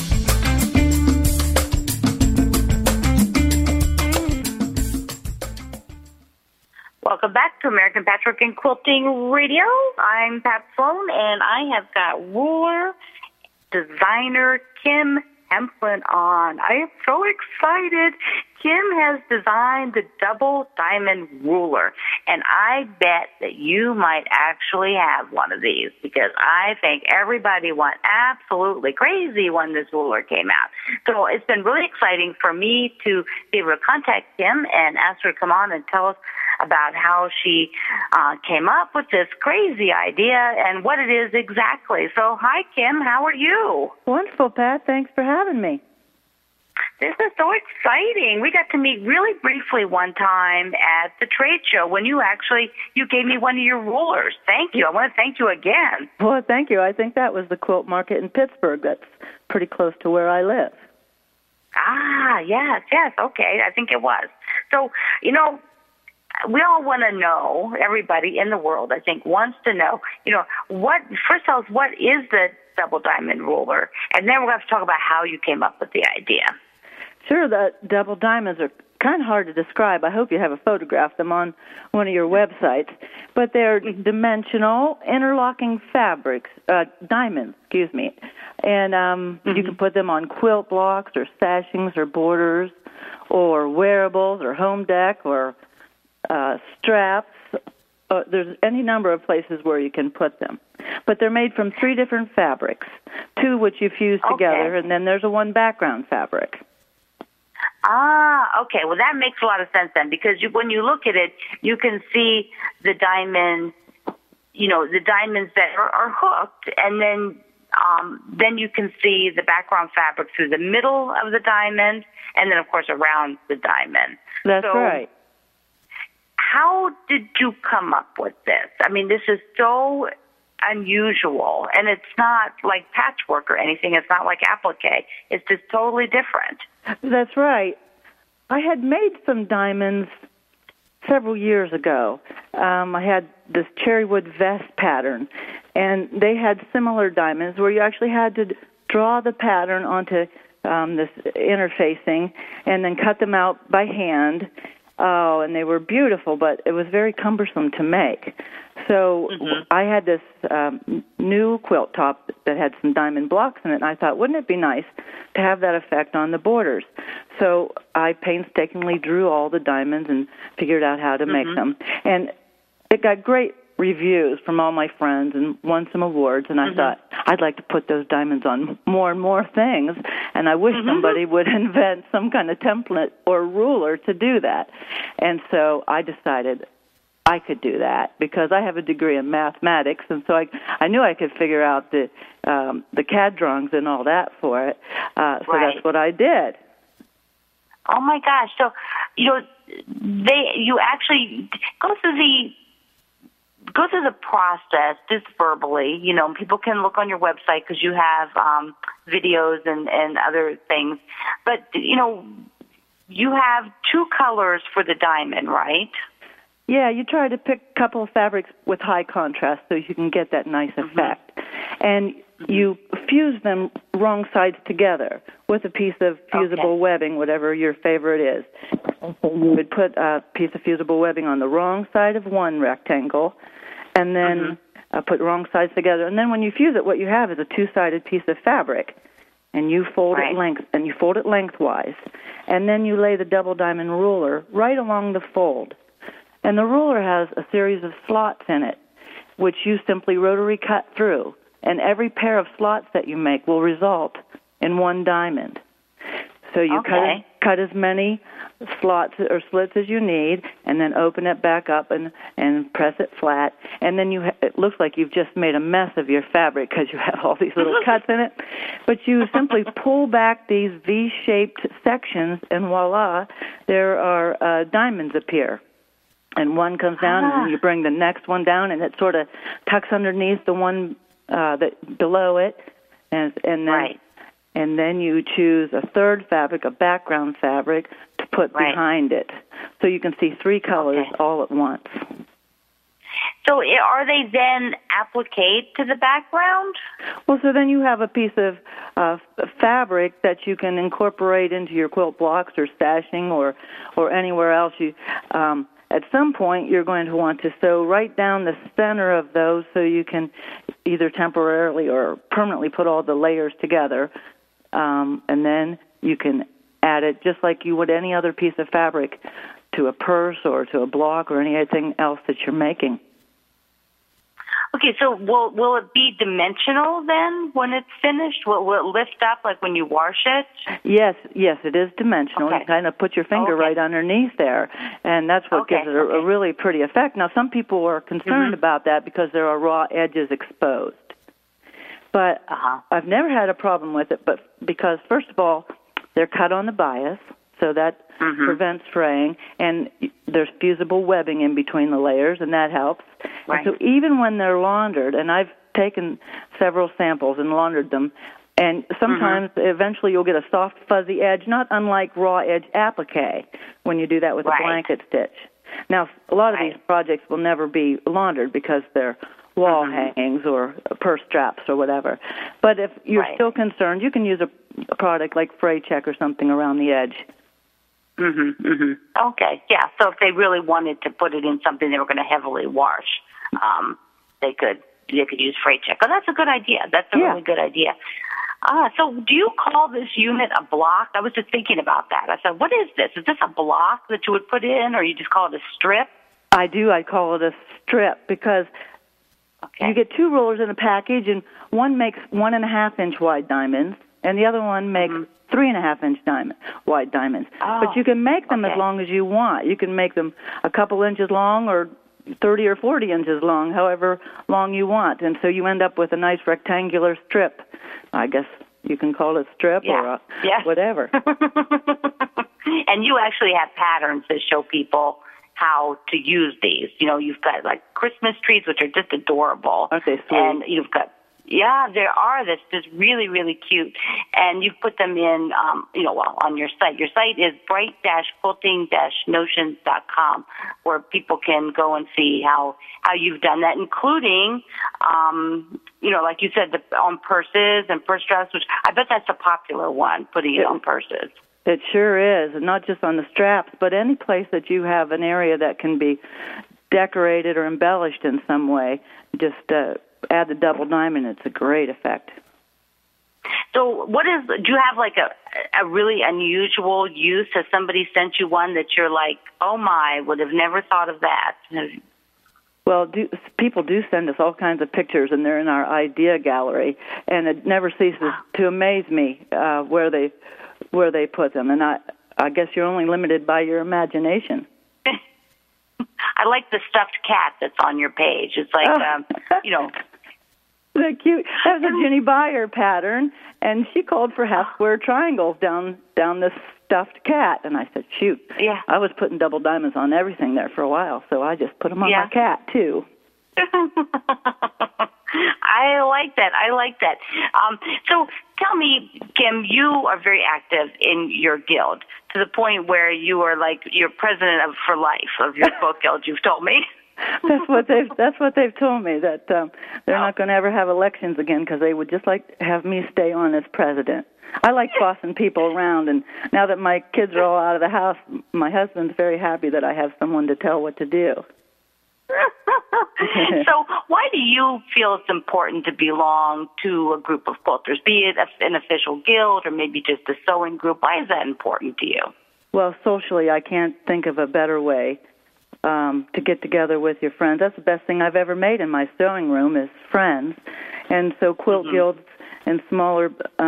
S2: Welcome back to American Patchwork and Quilting Radio. I'm Pat Sloan, and I have got ruler designer Kim Hemplin on. I am so excited. Kim has designed the double diamond ruler, and I bet that you might actually have one of these because I think everybody went absolutely crazy when this ruler came out. So it's been really exciting for me to be able to contact Kim and ask her to come on and tell us about how she came up with this crazy idea and what it is exactly. So, hi, Kim. How are you?
S12: Wonderful, Pat. Thanks for having me.
S2: This is so exciting. We got to meet really briefly one time at the trade show when you gave me one of your rulers. Thank you. I want to thank you again.
S12: Well, thank you. I think that was the quilt market in Pittsburgh. That's pretty close to where I live.
S2: Ah, yes. Okay, I think it was. So, we all want to know, everybody in the world, I think, wants to know, first tell us what is the double diamond ruler, and then we're going to talk about how you came up with the idea.
S12: Sure, the double diamonds are kind of hard to describe. I hope you have a photograph of them on one of your websites. But they're dimensional, interlocking fabrics, diamonds, And you can put them on quilt blocks or sashings or borders or wearables or home deck or straps. There's any number of places where you can put them. But they're made from 3 different fabrics, 2 which you fuse together, and then there's a 1 background fabric.
S2: Ah, okay. Well, that makes a lot of sense then, because when you look at it, you can see the diamond, the diamonds that are hooked, and then you can see the background fabric through the middle of the diamond, and then, of course, around the diamond.
S12: That's right.
S2: How did you come up with this? I mean, this is so unusual, and it's not like patchwork or anything. It's not like applique. It's just totally different.
S12: That's right. I had made some diamonds several years ago. I had this cherrywood vest pattern, and they had similar diamonds where you actually had to draw the pattern onto this interfacing and then cut them out by hand. Oh, and they were beautiful, but it was very cumbersome to make. So I had this new quilt top that had some diamond blocks in it, and I thought, wouldn't it be nice to have that effect on the borders? So I painstakingly drew all the diamonds and figured out how to make them. And it got great reviews from all my friends and won some awards, and I thought, I'd like to put those diamonds on more and more things, and I wish somebody would invent some kind of template or ruler to do that. And so I decided I could do that because I have a degree in mathematics, and so I knew I could figure out the CAD drawings and all that for it. So that's what I did.
S2: Oh my gosh! So you actually go through the process just verbally. People can look on your website because you have videos and other things. But you have 2 colors for the diamond, right?
S12: Yeah, you try to pick a couple of fabrics with high contrast so you can get that nice effect. And you fuse them wrong sides together with a piece of fusible webbing, whatever your favorite is. You would put a piece of fusible webbing on the wrong side of one rectangle and then put wrong sides together. And then when you fuse it, what you have is a 2-sided piece of fabric. And you fold it lengthwise. And then you lay the double diamond ruler right along the fold. And the ruler has a series of slots in it, which you simply rotary cut through. And every pair of slots that you make will result in 1 diamond. So you cut as many slots or slits as you need, and then open it back up and press it flat. And then it looks like you've just made a mess of your fabric because you have all these little cuts in it. But you simply pull back these V-shaped sections, and voila, there are diamonds appear. And one comes down, and then you bring the next one down, and it sort of tucks underneath the one that below it, and then and then you choose a third fabric, a background fabric, to put behind it. So you can see 3 colors all at once.
S2: So are they then appliqued to the background?
S12: Well, so then you have a piece of fabric that you can incorporate into your quilt blocks or stashing or anywhere else. You at some point, you're going to want to sew right down the center of those so you can either temporarily or permanently put all the layers together, and then you can add it just like you would any other piece of fabric to a purse or to a block or anything else that you're making.
S2: Okay, so will it be dimensional then when it's finished? Will it lift up like when you wash it?
S12: Yes, it is dimensional.
S2: Okay.
S12: You kind of put your finger right underneath there, and that's what gives it a really pretty effect. Now, some people are concerned about that because there are raw edges exposed. But I've never had a problem with it, but because, first of all, they're cut on the bias, so that prevents fraying, and there's fusible webbing in between the layers, and that helps.
S2: Right.
S12: And so even when they're laundered, and I've taken several samples and laundered them, and sometimes eventually you'll get a soft, fuzzy edge, not unlike raw edge applique when you do that with a blanket stitch. Now, a lot of these projects will never be laundered because they're wall hangings or purse straps or whatever. But if you're still concerned, you can use a product like Fray Check or something around the edge.
S2: Okay, yeah. So if they really wanted to put it in something they were going to heavily wash, they could use Fray Check. Oh, that's a good idea. That's a really good idea. So do you call this unit a block? I was just thinking about that. I said, what is this? Is this a block that you would put in, or you just call it a strip?
S12: I do. I call it a strip because you get 2 rollers in a package, and one makes 1.5-inch wide diamonds, and the other one makes 3.5-inch wide diamonds. But you can make them as long as you want. You can make them a couple inches long or 30 or 40 inches long, however long you want. And so you end up with a nice rectangular strip. I guess you can call it strip or whatever.
S2: And you actually have patterns that show people how to use these. You know, you've got like Christmas trees, which are just adorable.
S12: Aren't they sweet?
S2: And you've got there are. That's just really, really cute. And you put them in, on your site. Your site is bright-quilting-notions.com, where people can go and see how you've done that, including, like you said, on purses and purse straps, which I bet that's a popular one, putting it on purses.
S12: It sure is, and not just on the straps, but any place that you have an area that can be decorated or embellished in some way, just add the double diamond. It's a great effect.
S2: So do you have like a really unusual use? Has somebody sent you one that you're like, oh my, would have never thought of that?
S12: Well, people do send us all kinds of pictures, and they're in our idea gallery, and it never ceases to amaze me where they put them. And I guess you're only limited by your imagination.
S2: I like the stuffed cat that's on your page. It's like,
S12: They're cute. That was a Ginny Beyer pattern, and she called for half-square triangles down this stuffed cat. And I said, shoot.
S2: Yeah.
S12: I was putting double diamonds on everything there for a while, so I just put them on my cat, too.
S2: I like that. So tell me, Kim, you are very active in your guild to the point where you are like you're president for life of your quilt guild. You've told me.
S12: That's what they've told me, that they're not going to ever have elections again because they would just like to have me stay on as president. I like bossing people around, and now that my kids are all out of the house, my husband's very happy that I have someone to tell what to do.
S2: So why do you feel it's important to belong to a group of quilters, be it an official guild or maybe just a sewing group? Why is that important to you?
S12: Well, socially, I can't think of a better way to get together with your friends. That's the best thing I've ever made in my sewing room is friends. And so quilt guilds and smaller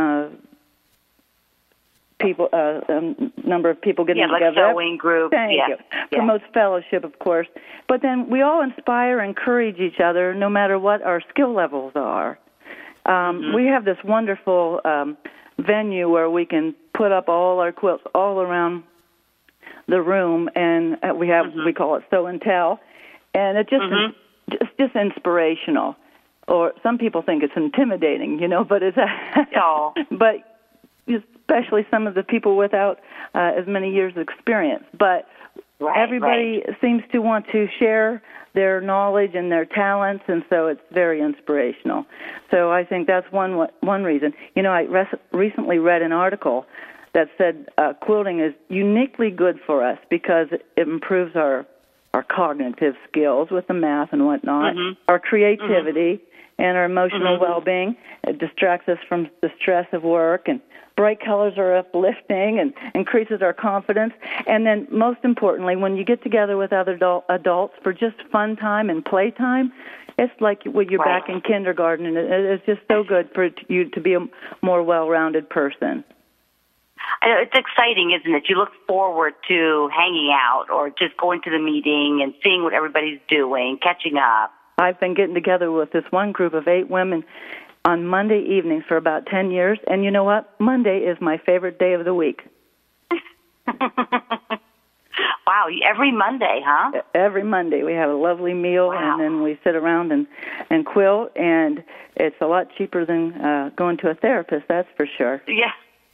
S12: people, number of people getting together.
S2: Like sewing groups.
S12: Thank you. Promotes fellowship, of course. But then we all inspire and encourage each other no matter what our skill levels are. We have this wonderful venue where we can put up all our quilts all around the room, and we call it Sew and Tell, and it just inspirational. Or some people think it's intimidating, but it's but especially some of the people without as many years of experience. But everybody seems to want to share their knowledge and their talents, and so it's very inspirational. So I think that's one reason. I recently read an article that said quilting is uniquely good for us because it improves our cognitive skills with the math and whatnot, our creativity, and our emotional well-being. It distracts us from the stress of work, and bright colors are uplifting and increases our confidence. And then, most importantly, when you get together with other adults for just fun time and play time, it's like when you're back in kindergarten, and it's just so good for you to be a more well-rounded person.
S2: I know, it's exciting, isn't it? You look forward to hanging out or just going to the meeting and seeing what everybody's doing, catching up.
S12: I've been getting together with this one group of 8 women on Monday evenings for about 10 years, and you know what? Monday is my favorite day of the week.
S2: Wow, every Monday, huh?
S12: Every Monday. We have a lovely meal, and then we sit around and quilt, and it's a lot cheaper than going to a therapist, that's for sure.
S2: Yeah.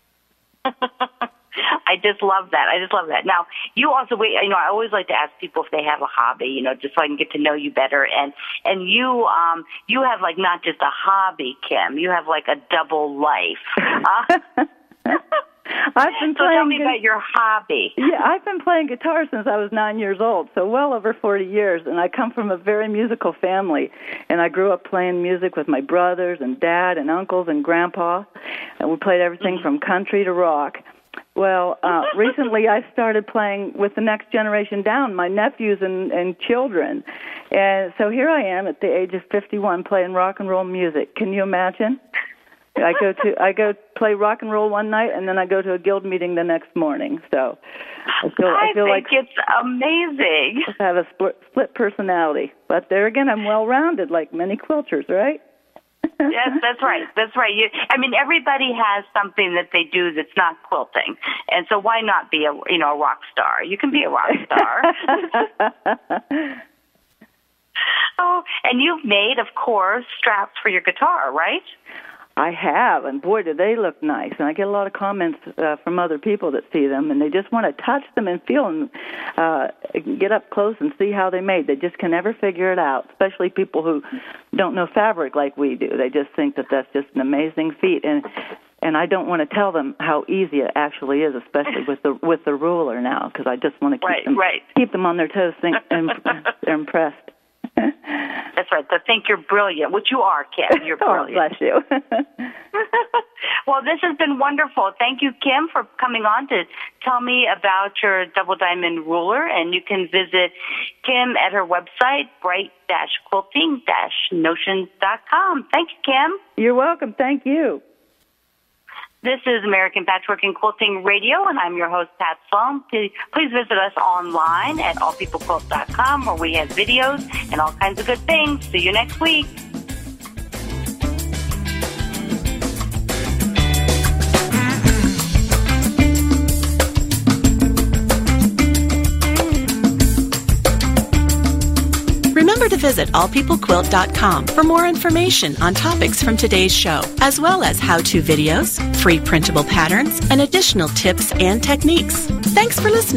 S2: I just love that. Now, you also, I always like to ask people if they have a hobby, just so I can get to know you better. And you have like not just a hobby, Kim. You have like a double life. Tell me about your hobby.
S12: Yeah, I've been playing guitar since I was 9 years old, so well over 40 years. And I come from a very musical family. And I grew up playing music with my brothers and dad and uncles and grandpa. And we played everything from country to rock. Well, recently I started playing with the next generation down, my nephews and children. And so here I am at the age of 51 playing rock and roll music. Can you imagine? I go play rock and roll one night, and then I go to a guild meeting the next morning. So I feel
S2: like it's amazing.
S12: I have a split personality, but there again, I'm well-rounded, like many quilters, right?
S2: Yes, that's right. Everybody has something that they do that's not quilting, and so why not be a rock star? You can be a rock star. Oh, and you've made, of course, straps for your guitar, right?
S12: I have, and boy, do they look nice. And I get a lot of comments from other people that see them, and they just want to touch them and feel them, get up close and see how they're made. They just can never figure it out, especially people who don't know fabric like we do. They just think that that's just an amazing feat, and I don't want to tell them how easy it actually is, especially with the ruler now, because I just want to keep them on their toes and they're impressed.
S2: That's right. So think you're brilliant, which you are, Kim. You're brilliant.
S12: Oh, bless you.
S2: Well, this has been wonderful. Thank you, Kim, for coming on to tell me about your double diamond ruler. And you can visit Kim at her website, bright-quilting-notions.com. Thank you, Kim.
S12: You're welcome. Thank you.
S2: This is American Patchwork and Quilting Radio, and I'm your host, Pat Sloan. Please visit us online at allpeoplequilt.com, where we have videos and all kinds of good things. See you next week.
S1: Remember to visit allpeoplequilt.com for more information on topics from today's show, as well as how-to videos, free printable patterns, and additional tips and techniques. Thanks for listening.